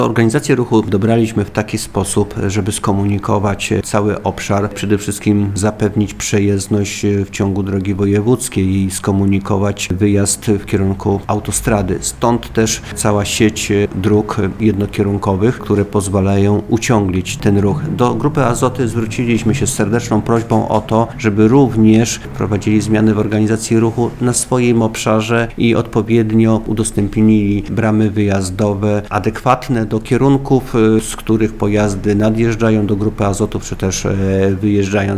Organizację ruchu dobraliśmy w taki sposób, żeby skomunikować cały obszar, przede wszystkim zapewnić przejezdność w ciągu drogi wojewódzkiej i skomunikować wyjazd w kierunku autostrady. Stąd też cała sieć dróg jednokierunkowych, które pozwalają uciąglić ten ruch. Do Grupy Azoty zwróciliśmy się z serdeczną prośbą o to, żeby również prowadzili zmiany w organizacji ruchu na swoim obszarze i odpowiednio udostępnili bramy wyjazdowe adekwatne do kierunków, z których pojazdy nadjeżdżają do Grupy Azotów, czy też wyjeżdżają